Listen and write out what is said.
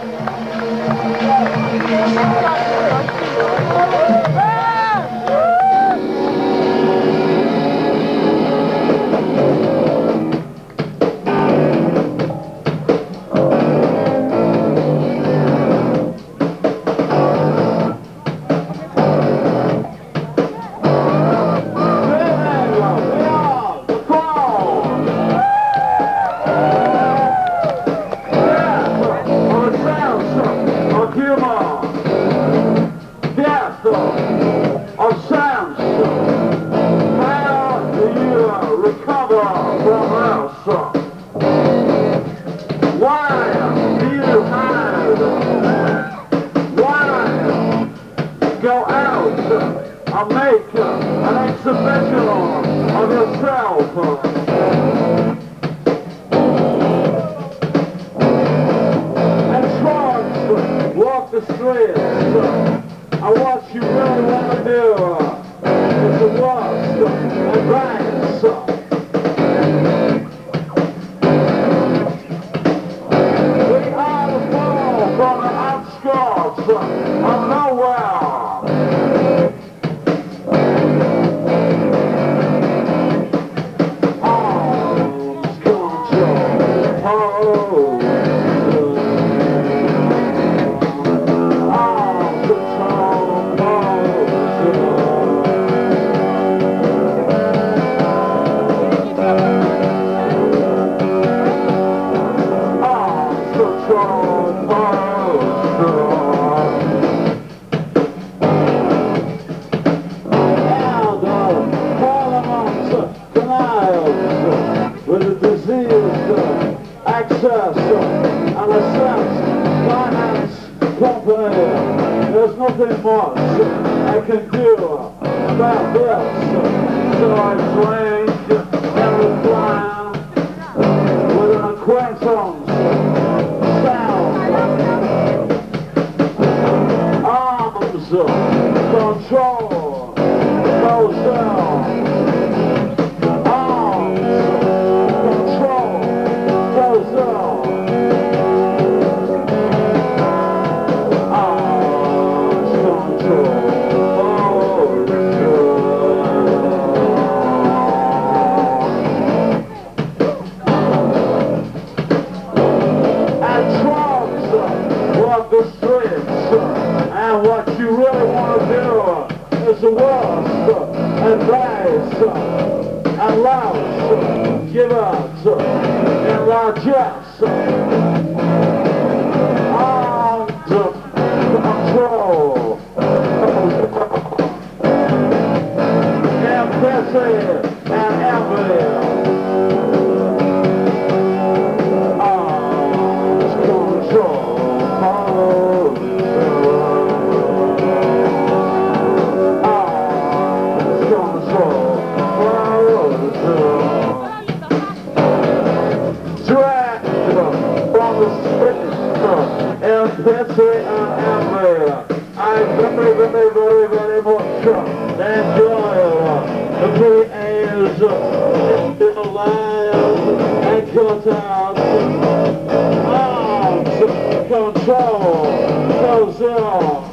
Go out and make an exhibition of yourself. And try to walk the streets and what you really want to do is to work and dance. We are the fall from the outskirts of nowhere. With the disease, access, and a sense, finance, company, there's nothing much I can do about this. So I drink and recline with an acquaintance, sound, arms, control, goes down. The streets, and what you really want to do is to work advice and love, give out and largesse and control empathy and envy. Empathy and envy. I very much enjoy the creators in the land and cut out arms, control, goes on.